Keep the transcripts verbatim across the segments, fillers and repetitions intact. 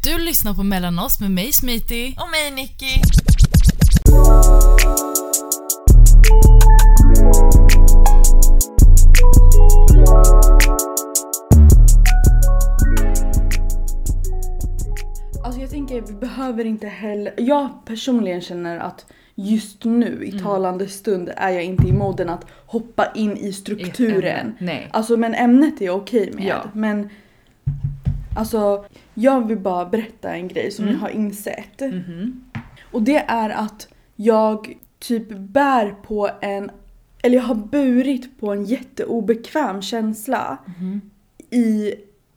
Du lyssnar på Mellan oss med mig Smitty och mig Nicky. Alltså jag tänker vi behöver inte heller. Jag personligen känner att just nu i talande stund är jag inte i moden att hoppa in i strukturen. Nej. Alltså men ämnet är jag okej med. Ja. Men alltså jag vill bara berätta en grej som Mm. jag har insett. Mm-hmm. Och det är att jag typ bär på en, eller jag har burit på en jätteobekväm känsla Mm-hmm. i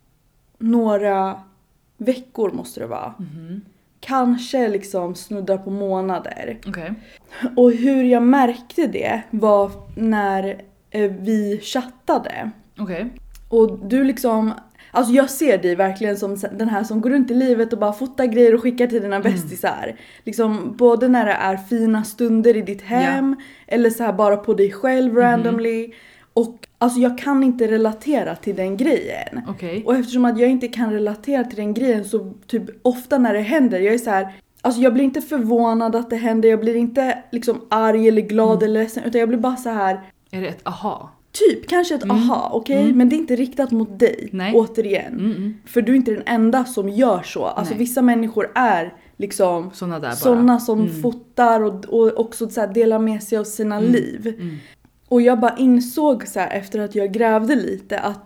några veckor måste det vara. Mm-hmm. Kanske liksom snuddar på månader. Okej. Och hur jag märkte det var när eh, vi chattade. Okej. Och du liksom, alltså jag ser dig verkligen som den här som går runt i livet och bara fotar grejer och skickar till dina bästisar. Liksom både när det är fina stunder i ditt hem eller så här bara på dig själv randomly. Och alltså jag kan inte relatera till den grejen. Okej. Och eftersom att jag inte kan relatera till den grejen så typ ofta när det händer, jag är så här, alltså jag blir inte förvånad att det händer, jag blir inte liksom arg eller glad eller ledsen, utan jag blir bara så här. Är det ett aha? Typ, kanske ett aha, okej? Okay? Mm. Men det är inte riktat mot dig, Nej. återigen. Mm-mm. För du är inte den enda som gör så. Alltså Nej. vissa människor är liksom Såna där bara. såna som Mm. fotar och, och också så här delar med sig av sina liv. Mm. Och jag bara insåg så här efter att jag grävde lite att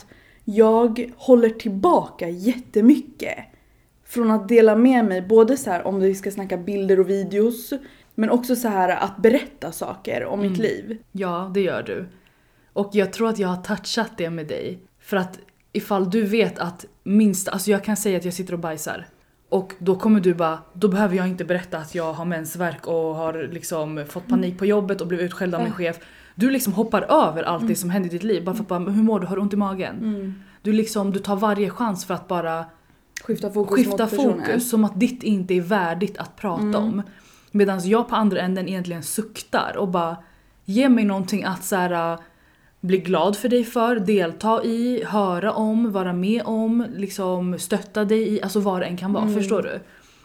jag håller tillbaka jättemycket från att dela med mig, både så här om vi ska snacka bilder och videos, men också så här att berätta saker om mitt liv. Ja, det gör du. Och jag tror att jag har touchat det med dig. För att ifall du vet att minst, alltså jag kan säga att jag sitter och bajsar. Och då kommer du bara, då behöver jag inte berätta att jag har mensvärk och har liksom fått panik på jobbet och blivit utskälld av min chef. Du liksom hoppar över allt det som händer i ditt liv. Bara för att bara, hur mår du? Har du ont i magen? Mm. Du liksom, du tar varje chans för att bara Skifta fokus skifta mot personen. fokus. Som att ditt inte är värdigt att prata Mm. om. Medan jag på andra änden egentligen suktar och bara, ge mig någonting att så här, bli glad för dig för, delta i, höra om, vara med om, liksom stötta dig i, alltså vad det än kan vara, Mm. förstår du?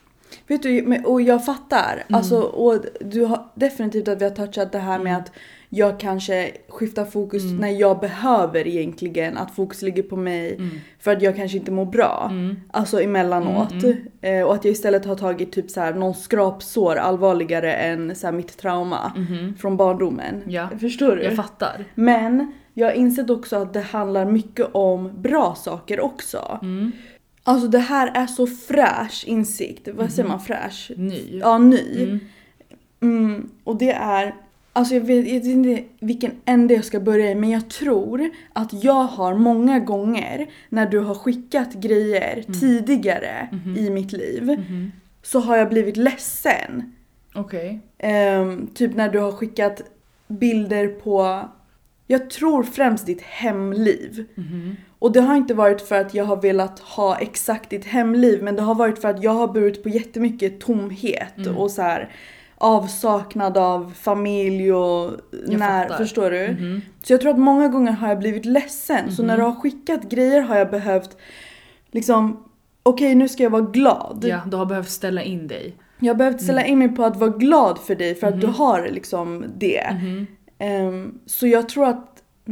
Vet du, men- och jag fattar. Alltså, och du har definitivt att vi har touchat det här med att jag kanske skiftar fokus när jag behöver egentligen att fokus ligger på mig för att jag kanske inte mår bra. Mm. Alltså emellanåt. Eh, och att jag istället har tagit typ så här någon skrapsår allvarligare än så här mitt trauma från barndomen. Ja. Förstår du? Jag fattar. Men jag har insett också att det handlar mycket om bra saker också. Mm. Alltså det här är så fräsch insikt. Vad säger man fräsch? Ny. Ja, ny. Mm. Mm, och det är, alltså jag vet, jag vet inte vilken ände jag ska börja i, men jag tror att jag har många gånger när du har skickat grejer tidigare i mitt liv så har jag blivit ledsen. Okej. Ehm, typ när du har skickat bilder på, jag tror främst ditt hemliv. Och det har inte varit för att jag har velat ha exakt ditt hemliv, men det har varit för att jag har burit på jättemycket tomhet och så här avsaknad av familj och Jag när, fattar. förstår du? Mhm. Så jag tror att många gånger har jag blivit ledsen. Så när du har skickat grejer har jag behövt liksom, okej nu ska jag vara glad. Ja, du har behövt ställa in dig. Jag har behövt ställa in mig på att vara glad för dig för att du har liksom det. Mhm. Ehm, så jag tror att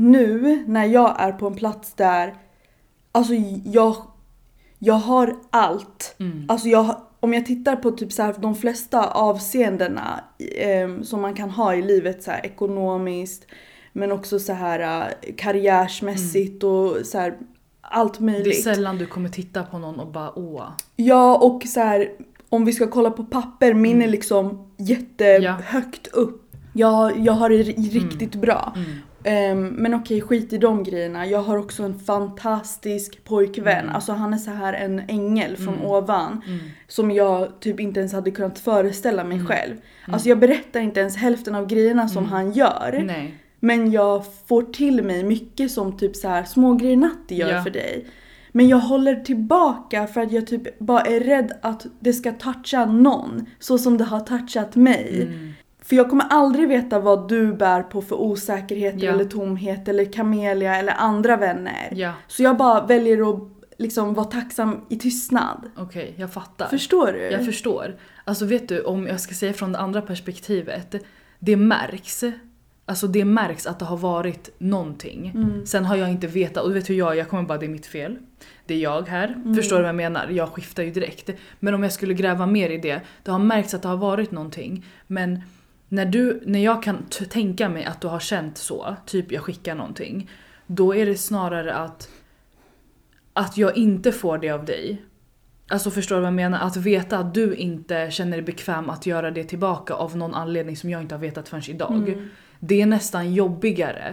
nu när jag är på en plats där, alltså jag, jag har allt. Mm. Alltså jag, om jag tittar på typ så här, de flesta avseendena ehm, som man kan ha i livet så här, ekonomiskt, men också så här äh, karriärsmässigt och så här, allt Det är möjligt. sällan du kommer titta på någon och bara åh. Ja, och så här, om vi ska kolla på papper, min är liksom jättehögt upp. Jag, jag har det riktigt bra. Um, men okej, skit i de grejerna. Jag har också en fantastisk pojkvän. Mm. Alltså han är så här en ängel från Mm. ovan. Mm. Som jag typ inte ens hade kunnat föreställa mig Mm. själv. Alltså jag berättar inte ens hälften av grejerna som Mm. han gör. Nej. Men jag får till mig mycket som typ så här små grejer Natti gör Ja. för dig. Men jag håller tillbaka för att jag typ bara är rädd att det ska toucha någon. Så som det har touchat mig. Mm. För jag kommer aldrig veta vad du bär på för osäkerhet Ja. eller tomhet eller Camelia eller andra vänner. Ja. Så jag bara väljer att liksom vara tacksam i tystnad. Okej, okay, jag fattar. Förstår du? Jag förstår. Alltså vet du, om jag ska säga från det andra perspektivet, det märks. Alltså det märks att det har varit någonting. Mm. Sen har jag inte vetat, och du vet hur jag, jag kommer bara, det är mitt fel. Det är jag här. Mm. Förstår du vad jag menar? Jag skiftar ju direkt. Men om jag skulle gräva mer i det, det har märks att det har varit någonting. Men när, du, när jag kan t- tänka mig att du har känt så, typ jag skickar någonting, då är det snarare att, att jag inte får det av dig. Alltså förstår du vad jag menar? Att veta att du inte känner dig bekväm att göra det tillbaka av någon anledning som jag inte har vetat förrän idag. Mm. Det är nästan jobbigare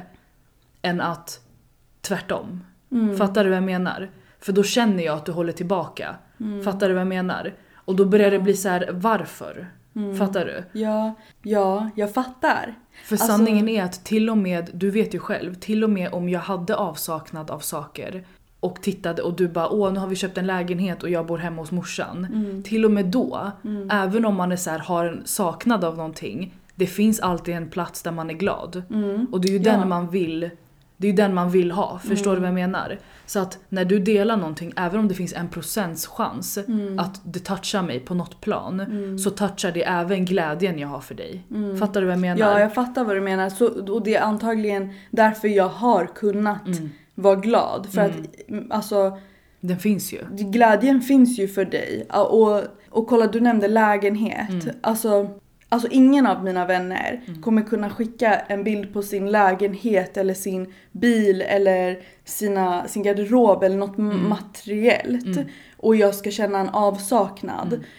än att tvärtom. Mm. Fattar du vad jag menar? För då känner jag att du håller tillbaka. Mm. Fattar du vad jag menar? Och då börjar det bli så här: varför? Mm. Fattar du? Ja, ja, jag fattar. För alltså... sanningen är att till och med, du vet ju själv, till och med om jag hade avsaknad av saker och tittade och du bara, åh nu har vi köpt en lägenhet och jag bor hemma hos morsan. Mm. Till och med då, mm. även om man är så här, har en saknad av någonting, det finns alltid en plats där man är glad. Mm. Och det är ju ja. den man vill, det är ju den man vill ha. Förstår mm. du vad jag menar? Så att när du delar någonting, även om det finns en procents chans mm. att det touchar mig på något plan, mm. så touchar det även glädjen jag har för dig. Mm. Fattar du vad jag menar? Ja, jag fattar vad du menar. Så, och det är antagligen därför jag har kunnat mm. vara glad. För mm. att, alltså... Den finns ju. Glädjen finns ju för dig. Och, och kolla, du nämnde lägenhet. Mm. Alltså... Alltså ingen av mina vänner mm. kommer kunna skicka en bild på sin lägenhet eller sin bil eller sina, sin garderob eller något mm. materiellt. Mm. Och jag ska känna en avsaknad. Mm.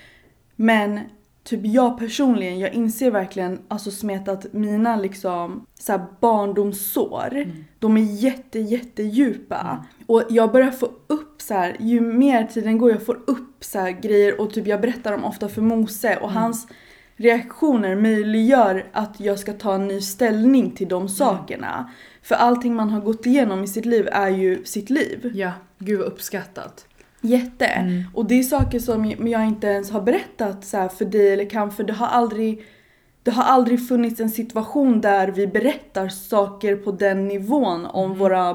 Men typ jag personligen, jag inser verkligen alltså smet att mina liksom så här barndomssår, mm. de är jätte jätte djupa. Mm. Och jag börjar få upp så här, ju mer tiden går jag får upp så här grejer och typ jag berättar dem ofta för Mose och mm. hans reaktioner möjliggör att jag ska ta en ny ställning till de sakerna. Mm. För allting man har gått igenom i sitt liv är ju sitt liv. Ja, gud vad uppskattat. Jätte. Mm. Och det är saker som jag inte ens har berättat så här för dig eller kan, för det har aldrig det har aldrig funnits en situation där vi berättar saker på den nivån om mm. våra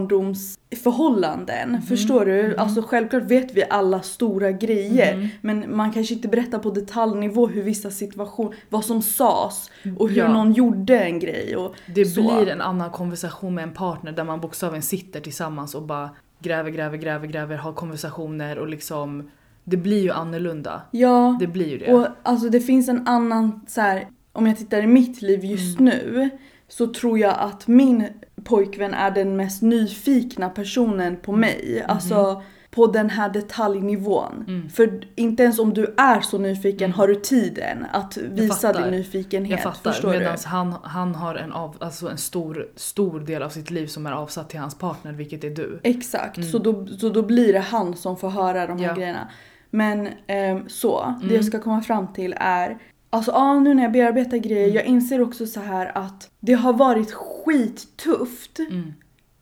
barndomsförhållanden. Mm. Förstår du? Mm. Alltså självklart vet vi alla stora grejer. Mm. Men man kanske inte berättar på detaljnivå hur vissa situationer, vad som sades och hur ja. någon gjorde en grej. Och det så. Blir en annan konversation med en partner där man bokstavligen sitter tillsammans och bara gräver, gräver, gräver, gräver, har konversationer och liksom... Det blir ju annorlunda. Ja. Det blir ju det. Och alltså det finns en annan så här, om jag tittar i mitt liv just mm. nu så tror jag att min pojkvän är den mest nyfikna personen på mig. Mm. Alltså på den här detaljnivån. Mm. För inte ens om du är så nyfiken mm. har du tiden att visa din nyfikenhet. Jag fattar. Medan han, han har en, av, alltså en stor, stor del av sitt liv som är avsatt till hans partner, vilket är du. Exakt. Mm. Så, då, så då blir det han som får höra de här ja. grejerna. Men eh, så, mm. det jag ska komma fram till är... Alltså ja, nu när jag bearbetar grejer, mm. jag inser också så här att det har varit skittufft mm.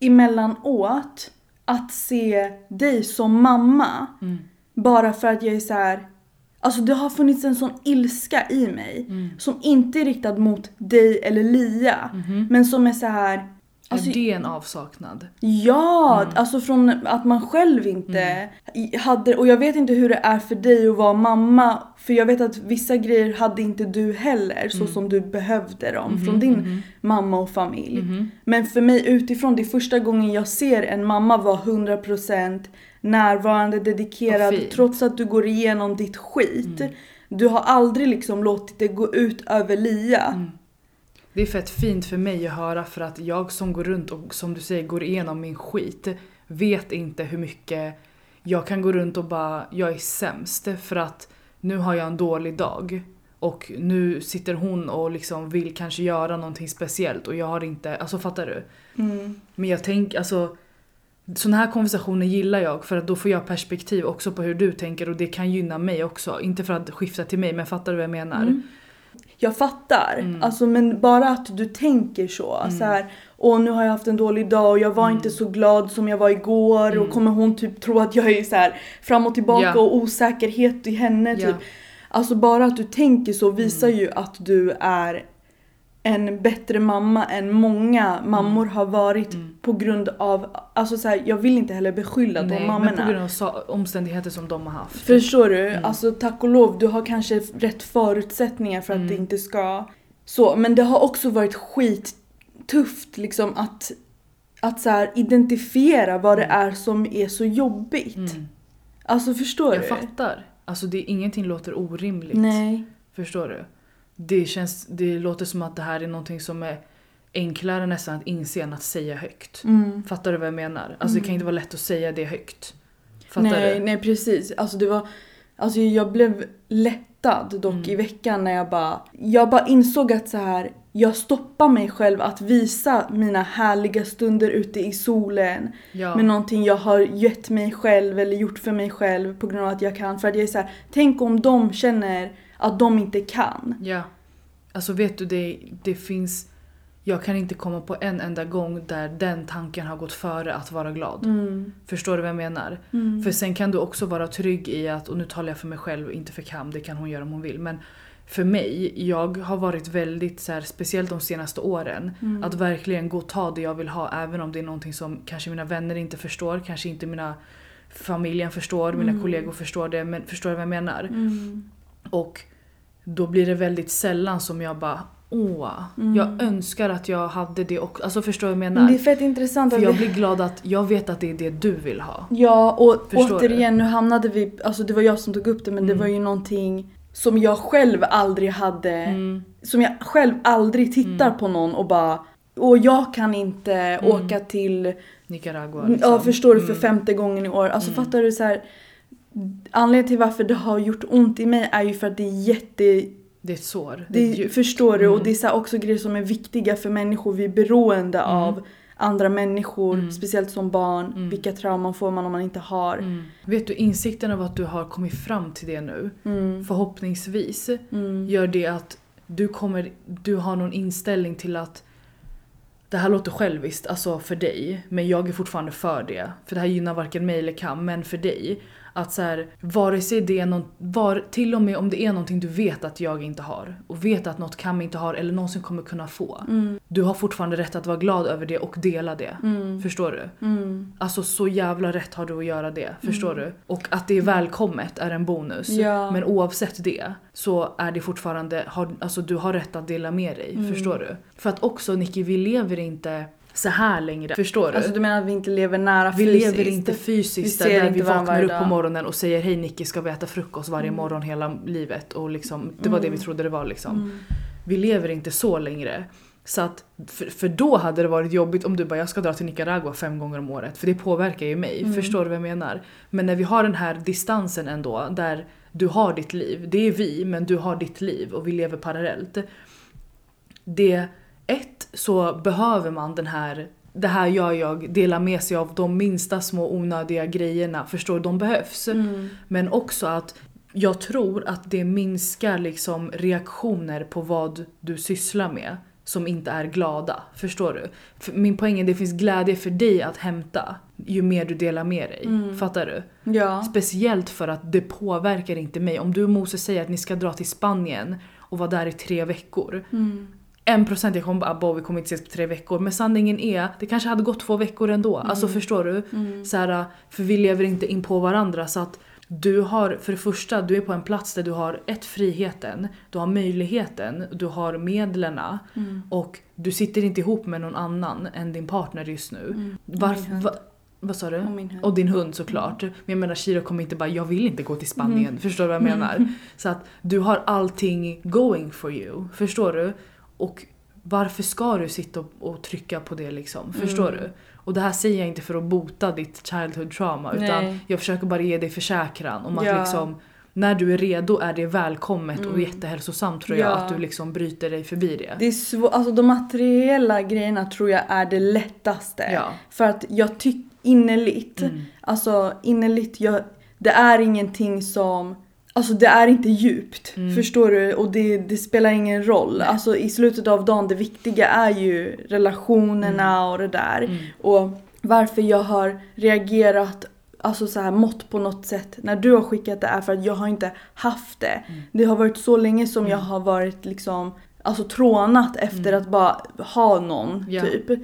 emellanåt att se dig som mamma. Mm. Bara för att jag är så här... Alltså det har funnits en sån ilska i mig mm. som inte är riktad mot dig eller Lia. Mm. Men som är så här... Alltså, är det en avsaknad? Ja, mm. alltså från att man själv inte mm. hade... Och jag vet inte hur det är för dig att vara mamma. För jag vet att vissa grejer hade inte du heller. Så mm. som du behövde dem mm-hmm, från din mm-hmm. mamma och familj. Mm-hmm. Men för mig utifrån, det är första gången jag ser en mamma vara hundra procent närvarande, dedikerad. Trots att du går igenom ditt skit. Mm. Du har aldrig liksom låtit det gå ut över Lia. Mm. Det är fett fint för mig att höra, för att jag som går runt och som du säger går igenom min skit vet inte hur mycket jag kan gå runt och bara, jag är sämst för att nu har jag en dålig dag och nu sitter hon och liksom vill kanske göra någonting speciellt och jag har inte, alltså fattar du? Mm. Men jag tänker, alltså såna här konversationer gillar jag för att då får jag perspektiv också på hur du tänker och det kan gynna mig också, inte för att skifta till mig, men fattar du vad jag menar? Mm. Jag fattar, mm. alltså, men bara att du tänker så, mm. så här, och nu har jag haft en dålig dag och jag var mm. inte så glad som jag var igår mm. och kommer hon typ tro att jag är så här fram och tillbaka yeah. och osäkerhet i henne typ. Yeah. Alltså bara att du tänker så visar mm. ju att du är en bättre mamma än många mammor Mm. har varit Mm. på grund av, alltså så här, jag vill inte heller beskylla Nej, de mammorna. men på grund av sa- omständigheter som de har haft. Förstår du? Mm. Alltså tack och lov, du har kanske rätt förutsättningar för att Mm. det inte ska så. Men det har också varit skittufft liksom att, att så här, identifiera vad det är som är så jobbigt. Mm. Alltså förstår Jag du? fattar. Alltså det, ingenting låter orimligt. Nej. Förstår du? Det, känns, det låter som att det här är någonting som är enklare nästan att inse än att säga högt. Mm. Fattar du vad jag menar? Alltså det kan inte vara lätt att säga det högt. Fattar Nej, du? nej precis. Alltså det var, alltså jag blev lättad dock Mm. i veckan när jag bara, jag bara insåg att så här, jag stoppar mig själv att visa mina härliga stunder ute i solen. Ja. Med någonting jag har gett mig själv eller gjort för mig själv på grund av att jag kan. För att jag är så här, tänk om de känner att de inte kan. Ja. Alltså vet du, det, det finns... Jag kan inte komma på en enda gång där den tanken har gått före att vara glad. Mm. Förstår du vad jag menar? Mm. För sen kan du också vara trygg i att, och nu talar jag för mig själv och inte för Cam, det kan hon göra om hon vill. Men för mig, jag har varit väldigt så här, speciellt de senaste åren, Mm. att verkligen gå och ta det jag vill ha, även om det är någonting som kanske mina vänner inte förstår, kanske inte mina familjen förstår, mina Mm. kollegor förstår det, men förstår du vad jag menar? Mm. Och då blir det väldigt sällan som jag bara, åh, Mm. jag önskar att jag hade det också. Alltså förstår du vad jag Men menar? det är fett intressant För att jag vi... blir glad att jag vet att det är det du vill ha. Ja, och Förstår återigen nu hamnade vi, alltså det var jag som tog upp det, men Mm. det var ju någonting som jag själv aldrig hade, Mm. som jag själv aldrig tittar Mm. på någon och bara, och jag kan inte Mm. åka till, Nicaragua liksom. ja förstår du, för Mm. femte gången i år. Alltså Mm. fattar du så här. Anledningen till varför det har gjort ont i mig är ju för att det är jätte, Det är ett sår. det, Det är djupt. förstår du, Mm. och det är så här också grejer som är viktiga för människor. Vi är beroende Mm. av andra människor, Mm. speciellt som barn. Mm. Vilka trauman får man om man inte har? Mm. Vet du, insikten av att du har kommit fram till det nu, Mm. förhoppningsvis Mm. gör det att du kommer, du har någon inställning till att det här låter själviskt, alltså för dig, men jag är fortfarande för det. För det här gynnar varken mig eller Cam, men för dig. Att så här, vare sig det är någon, var, till och med om det är någonting du vet att jag inte har, och vet att något Cam inte har eller någonsin kommer kunna få. Mm. Du har fortfarande rätt att vara glad över det och dela det. Mm. Förstår du? Mm. Alltså så jävla rätt har du att göra det, förstår du? Och att det är välkommet är en bonus. Ja. Men oavsett det så är det fortfarande, har, alltså du har rätt att dela med dig, Mm. förstår du? För att också Nicky, vi lever inte så här längre, förstår du? Alltså du menar att vi inte lever nära vi fysiskt? lever inte fysiskt Vi ser där, där inte vi varandra vaknar varje upp på dag. morgonen och säger hej Nicky, ska vi äta frukost varje Mm. morgon hela livet? Och liksom, det var det vi Mm. trodde det var liksom. Mm. Vi lever inte så längre. Så att, för, för då hade det varit jobbigt om du bara, jag ska dra till Nicaragua fem gånger om året. För det påverkar ju mig, Mm. förstår du vad jag menar? Men när vi har den här distansen ändå, där du har ditt liv. Det är vi, men du har ditt liv och vi lever parallellt. Det, ett, så behöver man den här, det här gör jag, dela med sig av de minsta små onödiga grejerna. Förstår du? De behövs. Mm. Men också att jag tror att det minskar liksom reaktioner på vad du sysslar med som inte är glada. Förstår du? För min poäng är att det finns glädje för dig att hämta ju mer du delar med dig. Mm. Fattar du? Ja. Speciellt för att det påverkar inte mig. Om du och Moses säger att ni ska dra till Spanien och vara där i tre veckor. Mm. En procent jag kommer bara, Abba, vi kommer inte ses på tre veckor. Men sanningen är, det kanske hade gått två veckor ändå. Mm. Alltså förstår du? Mm. Så här, för vi lever inte in på varandra, så att du har, för det första, du är på en plats där du har ett, friheten, du har möjligheten, du har medlarna Mm. och du sitter inte ihop med någon annan än din partner just nu. Mm. Och min Varför, hund. va, vad sa du? Och min hund. Och din hund såklart. Men jag menar, Shiro kommer inte bara, jag vill inte gå till Spanien. Mm. Förstår du vad jag menar? Mm. Så att du har allting going for you. Förstår du? Och varför ska du sitta och, och trycka på det liksom? Förstår Mm. du? Och det här säger jag inte för att bota ditt childhood trauma. Utan Nej. jag försöker bara ge dig försäkran om att Ja. liksom, när du är redo är det välkommet och Mm. jättehälsosamt tror jag. Ja. Att du liksom bryter dig förbi det. Det är svårt, alltså de materiella grejerna tror jag är det lättaste. Ja. För att jag tycker innerligt, Mm. alltså innerligt, jag, det är ingenting som, alltså det är inte djupt, Mm. förstår du? Och det, det spelar ingen roll. Alltså i slutet av dagen, det viktiga är ju relationerna och det där. Mm. Och varför jag har reagerat, alltså så här mått på något sätt när du har skickat det är för att jag har inte haft det. Mm. Det har varit så länge som Mm. jag har varit liksom, alltså trånat efter Mm. att bara ha någon Ja. typ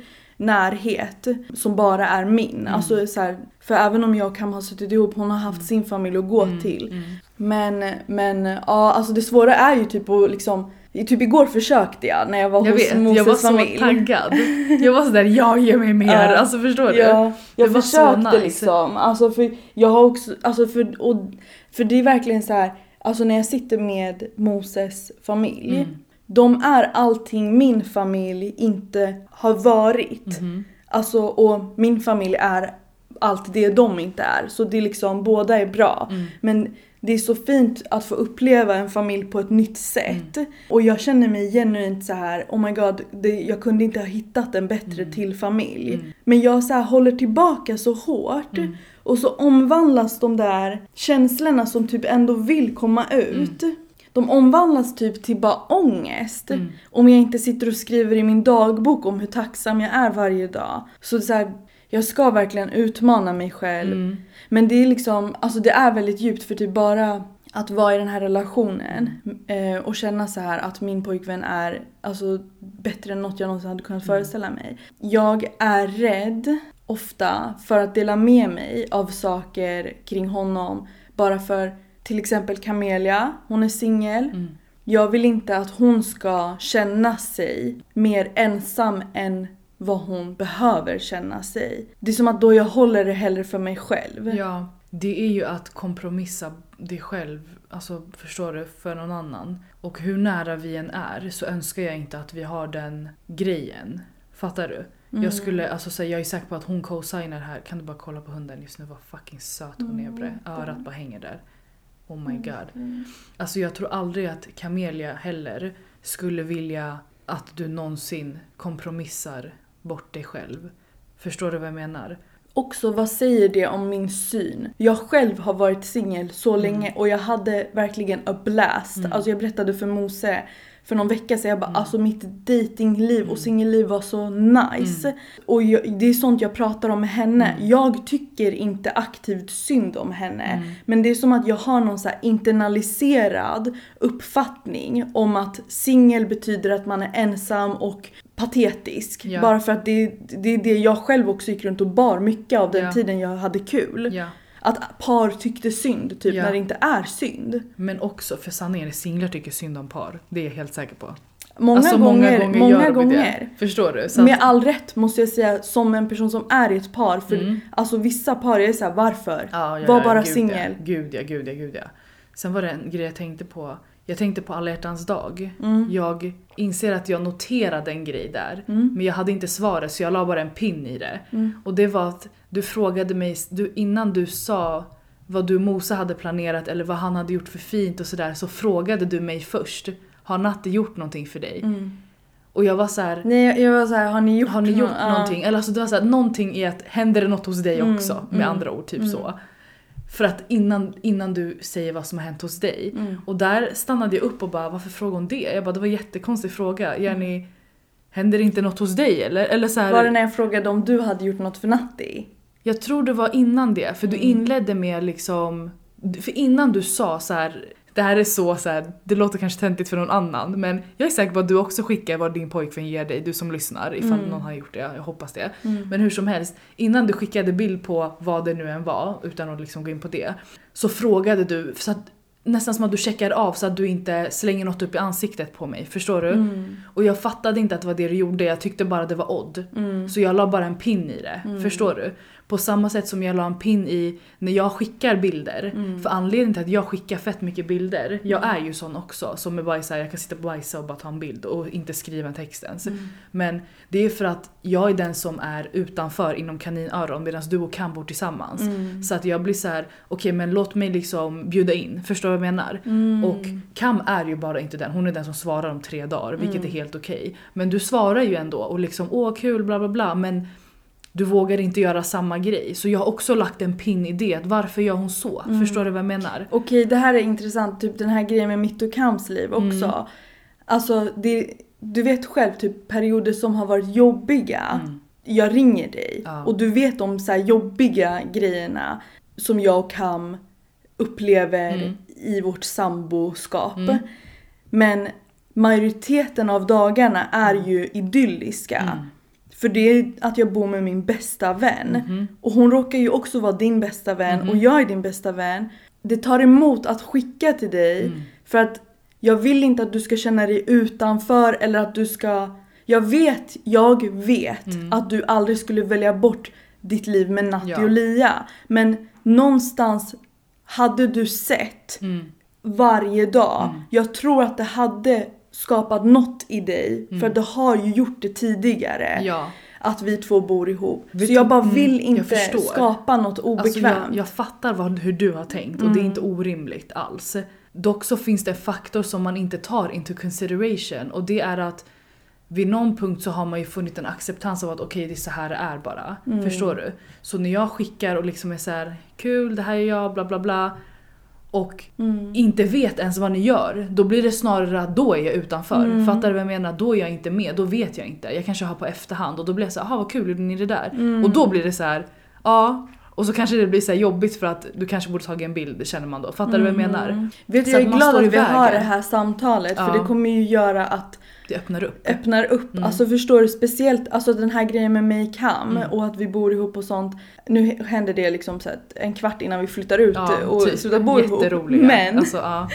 närhet som bara är min. Mm. Alltså så här, för även om jag och Cam har suttit ihop, hon har haft Mm. sin familj att gå Mm, till. mm. Men, men ja, alltså det svåra är ju typ att liksom, typ igår försökte jag när jag var Jag hos vet, Moses jag var så familj. taggad. Jag var sådär, jag ger mig mer. Ja. Alltså förstår du? Ja, jag Det var så försökte nice. liksom. Alltså för jag har också, alltså för, och, för det är verkligen så här, alltså när jag sitter med Moses familj, Mm. de är allting min familj inte har varit. Mhm. Alltså, och min familj är allt det de inte är. Så det är liksom, båda är bra. Mm. Men det är så fint att få uppleva en familj på ett nytt sätt. Mm. Och jag känner mig genuint så här: oh my god, det, jag kunde inte ha hittat en bättre Mm. till familj. Mm. Men jag så här håller tillbaka så hårt. Mm. Och så omvandlas de där känslorna som typ ändå vill komma ut. De omvandlas typ till bara ångest. Mm. Om jag inte sitter och skriver i min dagbok om hur tacksam jag är varje dag. Så, så här, jag ska verkligen utmana mig själv. Mm. Men det är liksom, alltså det är väldigt djupt för typ bara att vara i den här relationen eh, och känna så här att min pojkvän är alltså bättre än något jag någonsin hade kunnat föreställa mig. Jag är rädd ofta för att dela med mig av saker kring honom, bara för till exempel Camelia, hon är singel. Mm. Jag vill inte att hon ska känna sig mer ensam än vad hon behöver känna sig. Det är som att då jag håller det hellre för mig själv. Ja, det är ju att kompromissa dig själv, alltså förstår du, för någon annan. Och hur nära vi än är så önskar jag inte att vi har den grejen. Fattar du? Mm. Jag skulle, alltså säga, jag är säker på att hon co-signar här. Kan du bara kolla på hunden just nu, vad fucking söt hon är bre. Örat bara hänger där. Oh my god. Mm. Alltså jag tror aldrig att Camelia heller skulle vilja att du någonsin kompromissar bort dig själv. Förstår du vad jag menar? Också, vad säger det om min syn? Jag själv har varit singel så Mm. länge och jag hade verkligen a blast. Mm. Alltså jag berättade för Mose för någon vecka sedan, jag bara, Mm. alltså mitt datingliv Mm. och singelliv var så nice. Mm. Och jag, det är sånt jag pratar om med henne. Mm. Jag tycker inte aktivt synd om henne. Mm. Men det är som att jag har någon så här internaliserad uppfattning om att singel betyder att man är ensam och patetisk. Ja. Bara för att det, det är det jag själv också gick runt och bar mycket av den Ja. tiden jag hade kul. Ja. Att par tyckte synd, typ Ja. när det inte är synd. Men också, för sanningen är singlar tycker synd om par. Det är jag helt säker på. Många Alltså, gånger, många gör de gånger. det. Förstår du? Så Med att- all rätt måste jag säga, som en person som är i ett par. För Mm. alltså vissa par, jag är såhär, varför? Ja, ja, Var ja, bara gud, singel. Ja. Gud ja, gud ja, gud ja. Sen var det en grej jag tänkte på. Jag tänkte på alla hjärtans dag. Mm. Jag inser att jag noterade en grej där. Mm. Men jag hade inte svaret så jag la bara en pin i det. Mm. Och det var att du frågade mig, du, innan du sa vad du och Mosa hade planerat eller vad han hade gjort för fint och sådär, så frågade du mig först. Har Natte gjort någonting för dig? Mm. Och jag var så här. Nej, jag- jag var såhär, har ni gjort, Har ni gjort nå- någonting? Eller alltså det var så här, någonting i att händer det något hos dig Mm, också? Med mm, andra ord, typ mm. så. För att innan, innan du säger vad som har hänt hos dig. Mm. Och där stannade jag upp och bara, varför frågar hon det? Jag bara, det var en jättekonstig fråga. Jenny, händer det inte något hos dig? Eller, eller så här, Var det när jag frågade om du hade gjort något för Natti? jag tror det var innan det. För du Mm. inledde med liksom, för innan du sa så här. Det här är så, så här, det låter kanske töntigt för någon annan, men jag är säker på att du också skickar vad din pojkvän ger dig, du som lyssnar, ifall Mm. någon har gjort det, jag hoppas det. Mm. Men hur som helst, innan du skickade bild på vad det nu än var, utan att liksom gå in på det, så frågade du, så att, nästan som att du checkar av så att du inte slänger något upp i ansiktet på mig, förstår du? Mm. Och jag fattade inte att det var det du gjorde, jag tyckte bara det var odd. Mm. Så jag la bara en pin i det, Mm. förstår du? På samma sätt som jag la en pin i när jag skickar bilder. Mm. För anledningen till att jag skickar fett mycket bilder, jag är ju sån också, som är bara så här, jag kan sitta på bajsa och bara ta en bild och inte skriva en text ens. Mm. Men det är för att jag är den som är utanför inom kaninöron medan du och Cam bor tillsammans. Mm. Så att jag blir så här: okej men låt mig liksom bjuda in, förstår du vad jag menar? Mm. Och Cam är ju bara inte den, hon är den som svarar om tre dagar, vilket Mm. är helt okej. Men du svarar ju ändå och liksom åh kul bla bla bla, men du vågar inte göra samma grej. Så jag har också lagt en pin i det, att varför gör hon så? Mm. Förstår du vad jag menar? Okej, det här är intressant, typ den här grejen med mitt och Kams liv också. Mm. Alltså, det, du vet själv, typ perioder som har varit jobbiga. Mm. Jag ringer dig Ja. och du vet om så här jobbiga grejerna som jag och Cam upplever Mm. i vårt samboskap. Mm. Men majoriteten av dagarna är ju idylliska. Mm. För det är att jag bor med min bästa vän. Mm. Och hon råkar ju också vara din bästa vän. Mm. Och jag är din bästa vän. Det tar emot att skicka till dig. Mm. För att jag vill inte att du ska känna dig utanför. Eller att du ska... Jag vet, jag vet Mm. att du aldrig skulle välja bort ditt liv med Natti Ja. och Lia. Men någonstans hade du sett Mm. varje dag. Mm. Jag tror att det hade skapat något i dig. Mm. För du har ju gjort det tidigare. Ja. Att vi två bor ihop. Vet så jag du- bara mm, vill jag inte förstår. skapa något obekvämt. Alltså jag, jag fattar vad, hur du har tänkt och det är Mm. inte orimligt alls. Dock så finns det en faktor som man inte tar into consideration och det är att vid någon punkt så har man ju funnit en acceptans av att okej, det är så här det är bara. Mm. Förstår du? Så när jag skickar och liksom är så här kul, det här är jag, bla bla bla och Mm. inte vet ens vad ni gör, då blir det snarare att då är jag utanför. Mm. Fattar du vad jag menar? Då är jag inte med, då vet jag inte. Jag kanske har på efterhand och då blir jag så här, aha vad kul, gjorde ni det där? Mm. Och då blir det så här, ja. Och så kanske det blir så här jobbigt för att du kanske borde tagit en bild, känner man då. Fattar du vad jag menar? Mm. Vet du, Så jag att är man glad står i att vi har vägen. det här samtalet. Ja. För det kommer ju göra att Det öppnar upp. öppnar upp. Mm. Alltså förstår du, speciellt alltså den här grejen med mig Cam Mm. och att vi bor ihop och sånt. Nu händer det liksom så att en kvart innan vi flyttar ut Ja, och typ. slutar bo ihop. Jätteroliga. Men, Alltså, ja.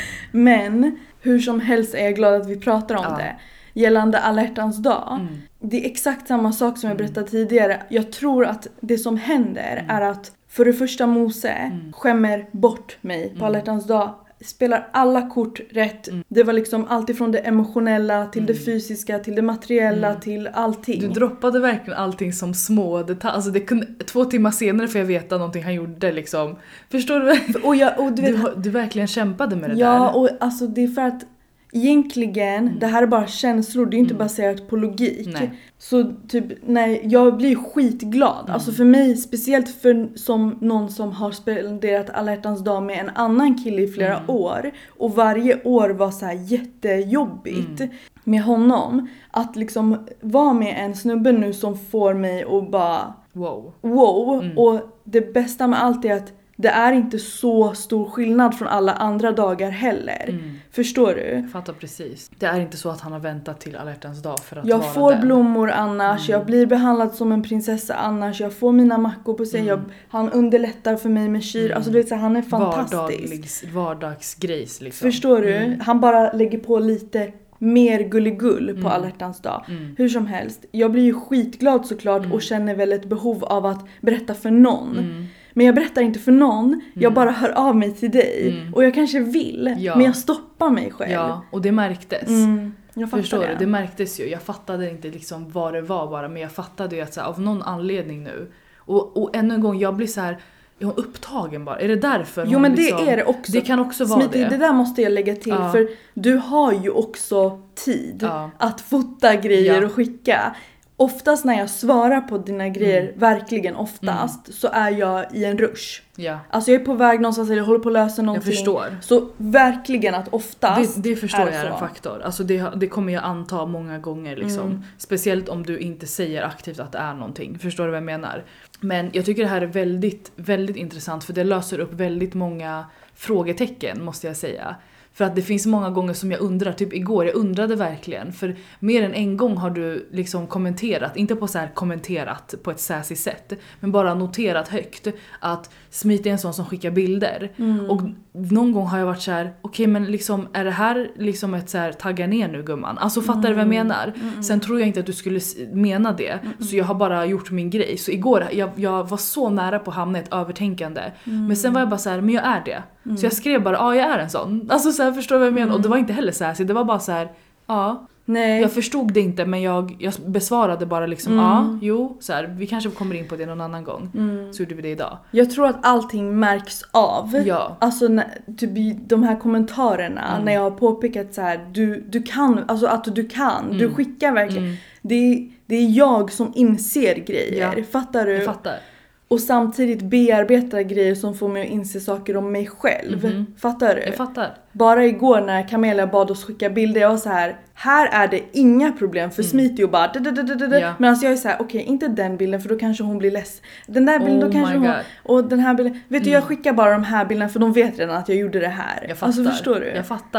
men hur som helst är jag glad att vi pratar om Ja. det. Gällande alla hjärtans dag. Mm. Det är exakt samma sak som jag Mm. berättade tidigare. Jag tror att det som händer Mm. är att för det första Mose Mm. skämmer bort mig på Mm. alla hjärtans dag. Spelar alla kort rätt. Mm. Det var liksom allt ifrån det emotionella till det Mm. fysiska till det materiella Mm. till allting. Du droppade verkligen allting som små detaljer. Alltså det kunde, två timmar senare får jag veta någonting han gjorde liksom. Förstår du? och jag, och du vet, Du, har- du verkligen kämpade med det ja, där. och alltså det är för att egentligen, Mm. det här är bara känslor, det är inte Mm. baserat på logik. Nej. Så typ, nej, jag blir skitglad. Mm. Alltså för mig, speciellt för som någon som har spenderat alla hjärtans dag med en annan kille i flera Mm. år. Och varje år var så här jättejobbigt Mm. med honom. Att liksom vara med en snubbe nu som får mig att bara Wow. wow. Mm. Och det bästa med allt är att det är inte så stor skillnad från alla andra dagar heller. Mm. Förstår du? Jag fattar precis. Det är inte så att han har väntat till alla hjärtans dag för att Jag vara får den. blommor annars, Mm. jag blir behandlad som en prinsessa annars, jag får mina mackor på sig, Mm. jag, han underlättar för mig med kyr. Mm. Alltså du vet så här, han är fantastisk. Vardaglig, vardagsgrejs liksom. Förstår du? Mm. Han bara lägger på lite mer gulligull på Mm. alla hjärtans dag. Mm. Hur som helst, jag blir ju skitglad såklart Mm. och känner väl ett behov av att berätta för någon. Mm. Men jag berättar inte för någon, jag Mm. bara hör av mig till dig. Mm. Och jag kanske vill, Ja. men jag stoppar mig själv. Ja, och det märktes. Mm, jag fattar Förstår det. du? Det märktes ju. Jag fattade inte liksom vad det var bara, men jag fattade ju att så här, av någon anledning nu. Och, och ännu en gång, jag blir så här, är hon upptagen bara? Är det därför Jo hon men liksom, det är det också. Det kan också vara Smitty, det. det där måste jag lägga till, Ja. för du har ju också tid Ja. att fota grejer Ja. och skicka. Oftast när jag svarar på dina grejer, Mm. verkligen oftast, så är jag i en rush. Ja, Alltså jag är på väg någonstans eller jag håller på att lösa jag någonting. förstår. Så verkligen att oftast Det, det förstår är jag är så. en faktor. Alltså det, det kommer jag anta många gånger liksom. Mm. Speciellt om du inte säger aktivt att det är någonting. Förstår du vad jag menar? Men jag tycker det här är väldigt, väldigt intressant för det löser upp väldigt många frågetecken måste jag säga. För att det finns många gånger som jag undrar, typ igår, jag undrade verkligen. För mer än en gång har du liksom kommenterat, inte på så här kommenterat på ett sassy sätt, men bara noterat högt att Smitty är en sån som skickar bilder. Mm. Och någon gång har jag varit så här: okej men liksom, är det här liksom ett så här tagga ner nu gumman? Alltså fattar du vad jag menar? Mm. Sen tror jag inte att du skulle s- mena det, Mm. så jag har bara gjort min grej. Så igår, jag, jag var så nära på att hamna i ett övertänkande. Mm. Men sen var jag bara så här: men jag är det. Mm. Så jag skrev bara, ja jag är en sån. Alltså så här, förstår du vad jag menar? Mm. Och det var inte heller så här, så det var bara så här: ja. Nej. Jag förstod det inte men jag, jag besvarade bara liksom, Mm. ja, jo, så här, vi kanske kommer in på det någon annan gång. Mm. Så gjorde vi det idag. Jag tror att allting märks av. Ja. Alltså när, typ i de här kommentarerna Mm. när jag har påpekat så här, du, du kan, alltså att du kan, du Mm. skickar verkligen. Mm. Det, är- det är jag som inser grejer, Ja. fattar du? Jag fattar. Och samtidigt bearbetar grejer som får mig att inse saker om mig själv. Mhm. Fattar du? Jag fattar. Bara igår när Camelia bad oss skicka bilder, jag var så här: här är det inga problem för Mm. Smitty och bara dadadadada. Ja. Men alltså jag är så här: okej, inte den bilden för då kanske hon blir less. Den där bilden Oh då kanske my hon, God. och den här bilden. Vet du, Mm. jag skickar bara de här bilderna för de vet redan att jag gjorde det här. Jag fattar. Alltså förstår du? Jag fattar.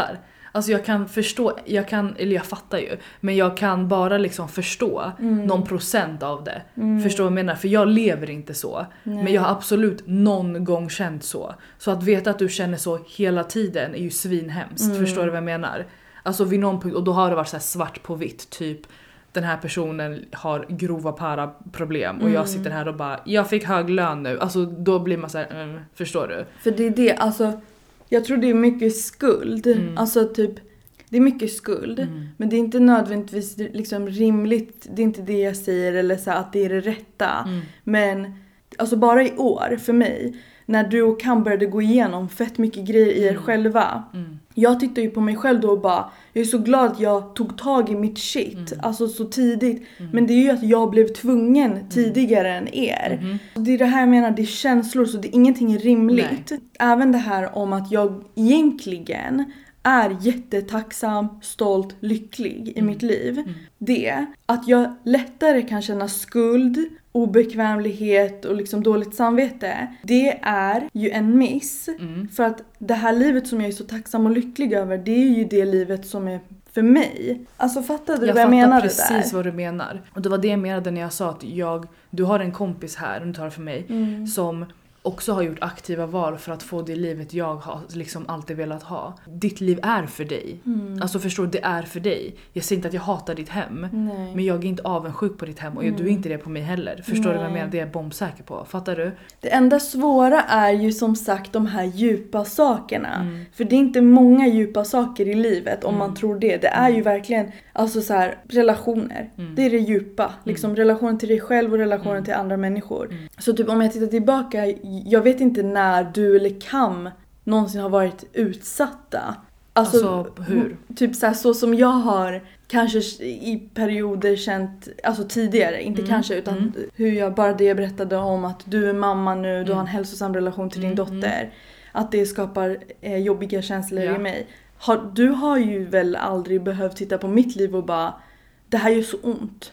Alltså jag kan förstå, jag kan, eller jag fattar ju, men jag kan bara liksom förstå mm. någon procent av det. Mm. Förstår vad jag menar? För jag lever inte så. Nej. Men jag har absolut någon gång känt så. Så att veta att du känner så hela tiden är ju svinhemskt. Mm. Förstår du vad jag menar? Alltså vid någon punkt, och då har det varit så här svart på vitt, typ den här personen har grova paraproblem och mm. jag sitter här och bara, jag fick hög lön nu. Alltså då blir man så här, mm, förstår du? För det är det, alltså jag tror det är mycket skuld. Mm. Alltså typ, det är mycket skuld. Mm. Men det är inte nödvändigtvis liksom rimligt, det är inte det jag säger eller så att det är det rätta. Mm. Men alltså bara i år för mig, när du och Cam började gå igenom fett mycket grejer i er mm. själva. Mm. Jag tittade ju på mig själv då och bara, jag är så glad att jag tog tag i mitt shit. Mm. Alltså så tidigt. Mm. Men det är ju att jag blev tvungen mm. tidigare än er. Mm. Det är det här jag menar, det är känslor så det är ingenting rimligt. Nej. Även det här om att jag egentligen är jättetacksam, stolt, lycklig i mm. mitt liv. Mm. Det, att jag lättare kan känna skuld, obekvämlighet och liksom dåligt samvete. Det är ju en miss. Mm. För att det här livet som jag är så tacksam och lycklig över, det är ju det livet som är för mig. Alltså fattade du jag vad jag menade där? Jag fattar precis vad du menar. Och det var det jag menade när jag sa att jag, du har en kompis här, om du tar det för mig, mm. som också har gjort aktiva val för att få det livet jag har liksom alltid velat ha. Ditt liv är för dig. Mm. Alltså förstår du, det är för dig. Jag säger inte att jag hatar ditt hem. Nej. Men jag är inte avundsjuk på ditt hem. Och mm. du är inte det på mig heller. Förstår Nej. du vad jag menar? Det är jag bombsäker på. Fattar du? Det enda svåra är ju som sagt de här djupa sakerna. Mm. För det är inte många djupa saker i livet om mm. man tror det. Det är mm. ju verkligen alltså så här, relationer. Mm. Det är det djupa. Liksom mm. relationen till dig själv och relationen mm. till andra människor. Mm. Så typ om jag tittar tillbaka, jag vet inte när du eller Cam någonsin har varit utsatta. Alltså, alltså hur? Typ så, här, så som jag har kanske i perioder känt, alltså tidigare, inte mm. kanske utan mm. hur jag, bara det jag berättade om att du är mamma nu, mm. du har en hälsosam relation till din mm. dotter. Att det skapar eh, jobbiga känslor ja. i mig. Har, du har ju väl aldrig behövt titta på mitt liv och bara, det här är så ont.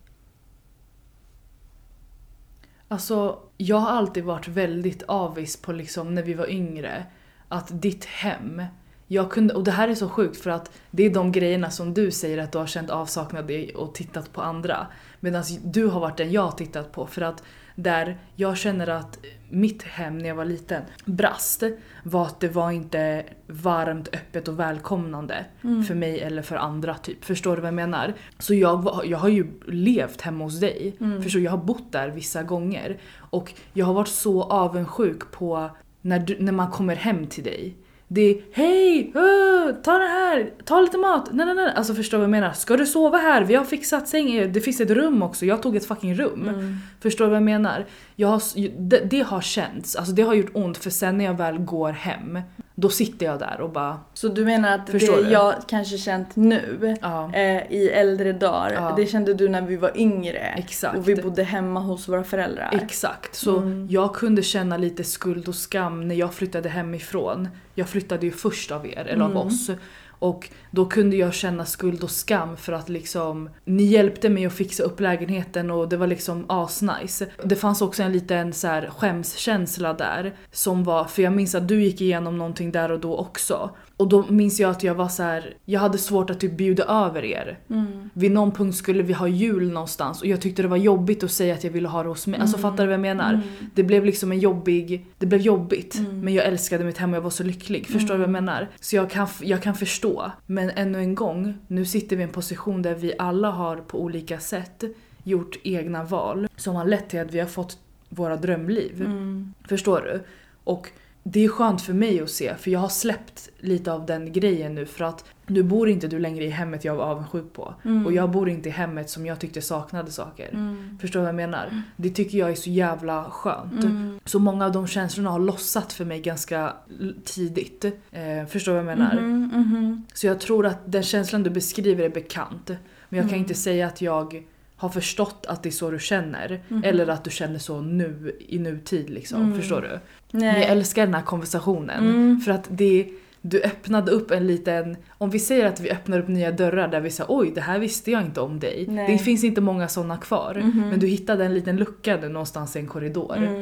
Alltså, jag har alltid varit väldigt avis på liksom när vi var yngre. Att ditt hem, jag kunde, och det här är så sjukt för att det är de grejerna som du säger att du har känt avsaknad i och tittat på andra. Medan du har varit den jag har tittat på. För att där jag känner att mitt hem när jag var liten brast var att det var inte varmt, öppet och välkomnande mm. för mig eller för andra typ. Förstår du vad jag menar? Så jag, var, jag har ju levt hemma hos dig. Mm. Förstår du? Jag har bott där vissa gånger. Och jag har varit så avundsjuk på när, du, när man kommer hem till dig. Det är, hej, uh, ta det här, ta lite mat, nej nej nej. Alltså förstår vad jag menar, ska du sova här? Vi har fixat säng, det finns ett rum också, jag tog ett fucking rum. Mm. Förstår vad jag menar? Jag har, det, det har känts, alltså det har gjort ont för sen när jag väl går hem, då sitter jag där och bara... Så du menar att det du? jag kanske känt nu ja. eh, i äldre dagar, ja. det kände du när vi var yngre. Exakt. Och vi bodde hemma hos våra föräldrar. Exakt, så mm. jag kunde känna lite skuld och skam när jag flyttade hemifrån. Jag flyttade ju först av er, eller mm. av oss. Och då kunde jag känna skuld och skam för att liksom ni hjälpte mig att fixa upp lägenheten och det var liksom asnice. Det fanns också en liten så här skämskänsla där som var, för jag minns att du gick igenom någonting där och då också. Och då minns jag att jag var så här, jag hade svårt att typ bjuda över er. Mm. Vid någon punkt skulle vi ha jul någonstans och jag tyckte det var jobbigt att säga att jag ville ha det hos mig. Mm. Alltså fattar du vad jag menar? Mm. Det blev liksom en jobbig, det blev jobbigt. Mm. Men jag älskade mitt hem och jag var så lycklig. Förstår du mm. vad jag menar? Så jag kan, jag kan förstå. Men ännu en gång, nu sitter vi i en position där vi alla har på olika sätt gjort egna val som har lett till att vi har fått våra drömliv. Mm. Förstår du? Och det är skönt för mig att se, för jag har släppt lite av den grejen nu, för att nu bor inte du längre i hemmet jag var avundsjuk på. Mm. Och jag bor inte i hemmet som jag tyckte saknade saker. Mm. Förstår du vad jag menar? Mm. Det tycker jag är så jävla skönt. Mm. Så många av de känslorna har lossat för mig ganska tidigt. Eh, förstår du vad jag menar? Mm. Mm. Så jag tror att den känslan du beskriver är bekant. Men jag kan mm. inte säga att jag har förstått att det är så du känner. Mm. Eller att du känner så nu i nutid liksom. Mm. Förstår du? Nej. Men jag älskar den här konversationen. Mm. För att det, du öppnade upp en liten... Om vi säger att vi öppnar upp nya dörrar där vi säger, oj, det här visste jag inte om dig. Nej. Det finns inte många sådana kvar. Mm. Men du hittade en liten lucka där någonstans i en korridor. Mm.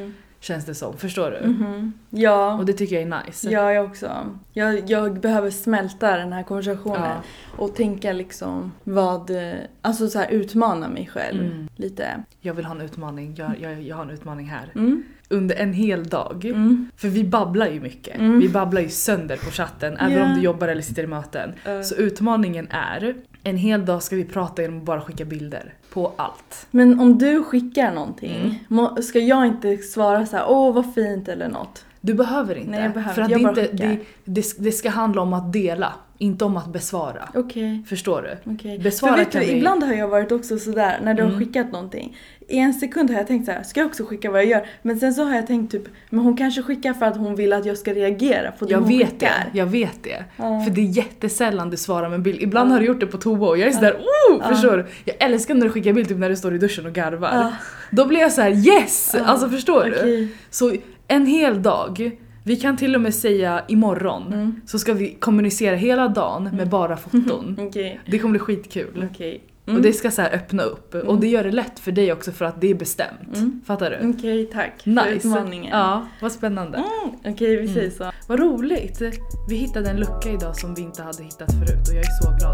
Känns det som, förstår du? Mhm. Ja. Och det tycker jag är nice. Ja, jag också. Jag, jag behöver smälta den här konversationen. Ja. Och tänka liksom vad, eh, alltså så här utmana mig själv Mm. lite. Jag vill ha en utmaning, jag, jag, jag har en utmaning här. Mm. Under en hel dag. Mm. För vi babblar ju mycket. Mm. Vi babblar ju sönder på chatten, även Yeah. om du jobbar eller sitter i möten. Uh. Så utmaningen är, en hel dag ska vi prata genom att bara skicka bilder. På allt. Men om du skickar någonting, Mm. må, ska jag inte svara så här: åh vad fint eller något? Du behöver inte. Nej, jag behöver för att inte. det, Jag bara inte det, det, det ska handla om att dela, inte om att besvara. Okej. Förstår du? Okej. Besvara För vet du, kan vi- ibland har jag varit också sådär när du Mm. har skickat någonting. I en sekund har jag tänkt så här: ska jag också skicka vad jag gör? Men sen så har jag tänkt typ, men hon kanske skickar för att hon vill att jag ska reagera på det Jag hon vet skickar. det, jag vet det. Ja. För det är jättesällan du svarar med en bild. Ibland Ja. har du gjort det på toa och jag är sådär oh, Ja. förstår du? Jag älskar när du skickar bild typ när du står i duschen och garvar. Ja. Då blir jag så här: yes! Ja. Alltså förstår du? Okej. Så en hel dag, vi kan till och med säga imorgon, Mm. så ska vi kommunicera hela dagen med bara foton. Okej. Det kommer bli skitkul. Okej. Och det ska så här öppna upp. Mm. Och det gör det lätt för dig också för att det är bestämt. Mm. Fattar du? Okej, tack för Nice. utmaningen. Ja, vad spännande. Mm. Okej, vi Mm. säger så. Vad roligt. Vi hittade en lucka idag som vi inte hade hittat förut och jag är så glad